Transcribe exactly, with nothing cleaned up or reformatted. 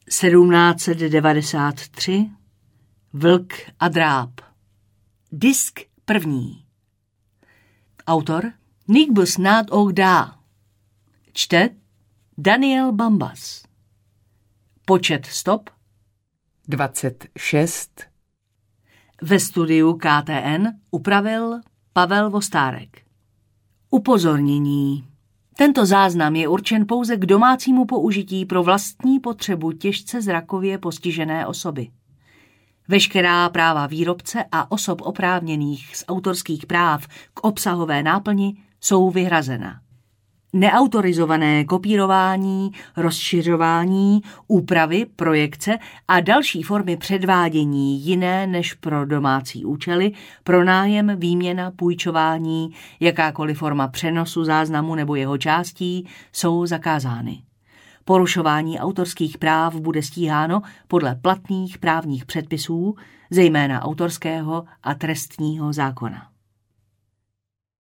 sedmnáct set devadesát tři Vlk a dráp. Disk první. Autor Nick snad Ogda. Čte Daniel Bambas. Počet stop dvacet šest. Ve studiu K T N upravil Pavel Vostárek. Upozornění. Tento záznam je určen pouze k domácímu použití pro vlastní potřebu těžce zrakově postižené osoby. Veškerá práva výrobce a osob oprávněných z autorských práv k obsahové náplni jsou vyhrazena. Neautorizované kopírování, rozšiřování, úpravy, projekce a další formy předvádění jiné než pro domácí účely, pronájem, výměna, půjčování, jakákoliv forma přenosu záznamu nebo jeho částí jsou zakázány. Porušování autorských práv bude stíháno podle platných právních předpisů, zejména autorského a trestního zákona.